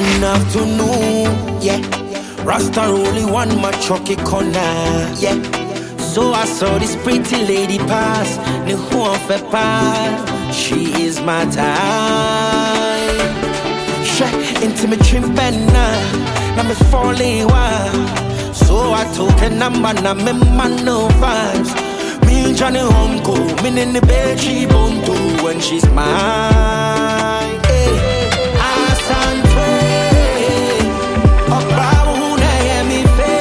One afternoon, yeah. Rasta only one my chucky corner, yeah. So I saw this pretty lady pass, ni huan pass. She is my type. She into me trimpena, na me falling wild. So I took a number, na me man no vibes. Me and Johnny Honko, me in the bed she bunto when she's mine. Hey, Asante, Obravo huna ya mi fe.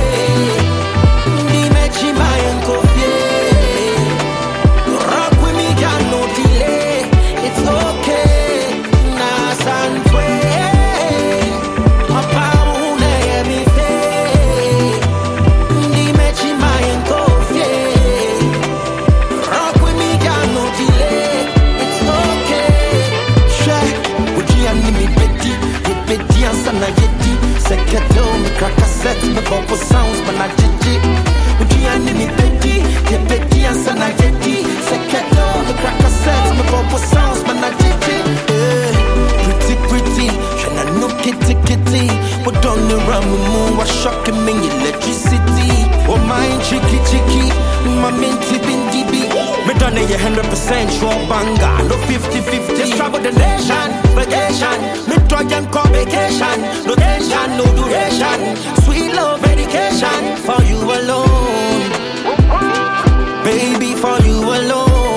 Di mechi mayanko fie. Rock with me, got no delay. It's okay, na Asante. Obravo huna ya mi fe. Di mechi mayanko fie. Rock with me, got no delay. It's okay. Share, would you and me betty? You betty and sana yeti. Seketo, me crack cassettes, me bubble sounds, man I jiji. Would you and me betty? You betty and sana yeti. Seketo, me crack cassettes, me bubble sounds, man I jiji. Pretty, pretty, shana no kitty, kitty. What on the ram, moon was shocking me electricity. Oh my chicky, chicky, my minty bindi be. Me done a 100% sure banga, no 50-50. Just travel the nation, vacation. Me try and call vacation, no tension, no duration. Sweet love medication for you alone, baby, for you alone.